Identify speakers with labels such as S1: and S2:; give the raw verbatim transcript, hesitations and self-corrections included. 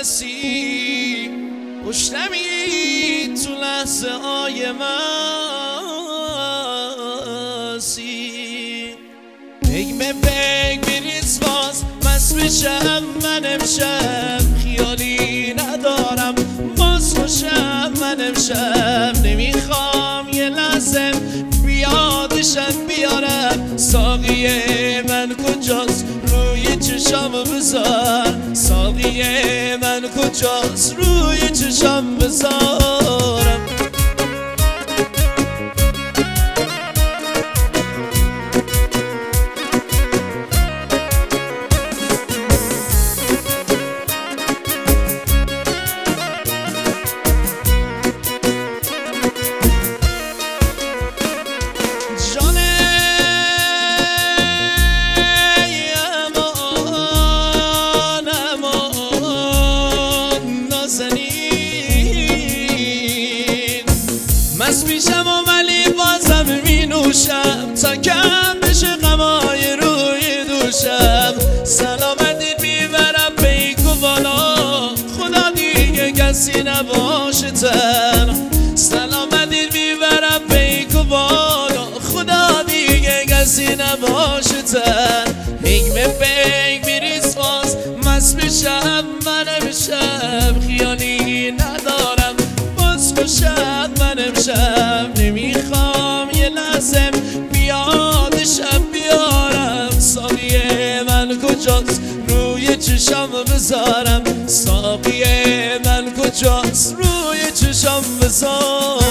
S1: نرسی خوش نمی تو لحظه های مسی بگ به بگ بریز باز مست بشم من امشب خیالی ندارم باز خوشم من امشب نمیخوام یه لحظه بیادشم بیارم ساقی من کجاست روی چشم بذار ساقی من کجاست روی چشم بذارم مست میشم و ولی بازم می نوشم تا کم بشه غمای روی دوشم سلامتی میبرم پیک و بالا خدا دیگه کسی نباشه تن سلامتی میبرم پیک و بالا خدا دیگه کسی نباشه تن پیک به پیک میریز باز مست میشم من امشب خیالی ندارم باز خوشم من امشب نمیخوام یه لحظه بیادشم بیارم ساقی من کجاست روی چشم بذارم ساقی من کجاست روی چشم بذارم